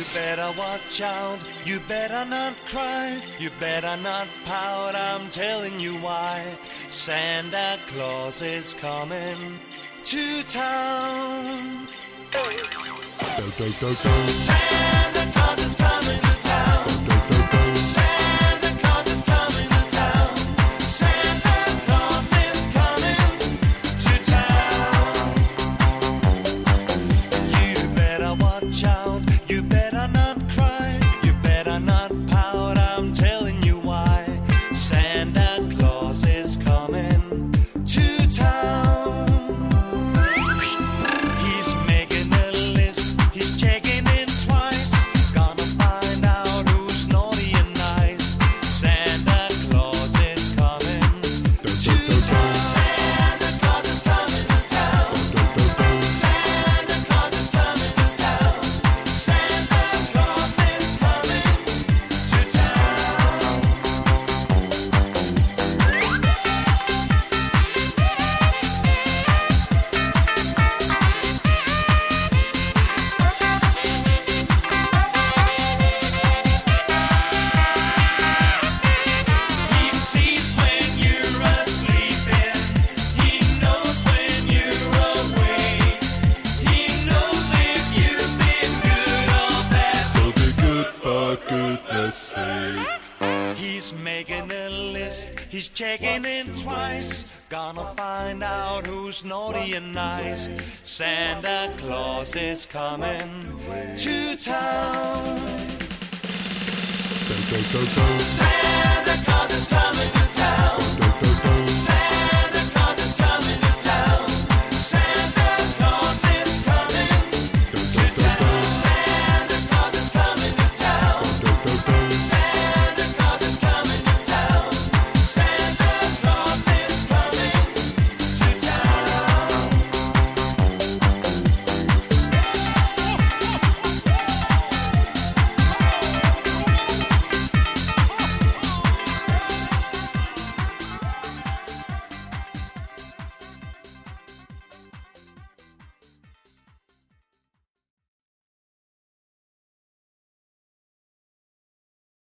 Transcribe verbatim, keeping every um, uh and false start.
better watch out, you better not cry, you better not pout, I'm telling you why. Santa Claus is coming to town. Do, do, do, do. Santa Claus is coming to town. Do, do, do. Santa Claus is coming to town. Santa Claus is coming to town. You better watch out, you better not cry, you better not pout, I'm telling you why. Santa Claus is coming to town. He's making a list, he's checking it twice, gonna find out who's naughty and nice. Santa Claus is coming to town. Santa Claus is coming to town. Santa Claus is coming to town. Santa Claus is coming to town. He sees when you're asleeping. He knows when you're awake. He knows if you've been good or bad. So be good for goodness sake. He's making a list, he's checking it twice, gonna find out who's naughty and nice. Santa Claus is coming to town. Do, do, do, do. Santa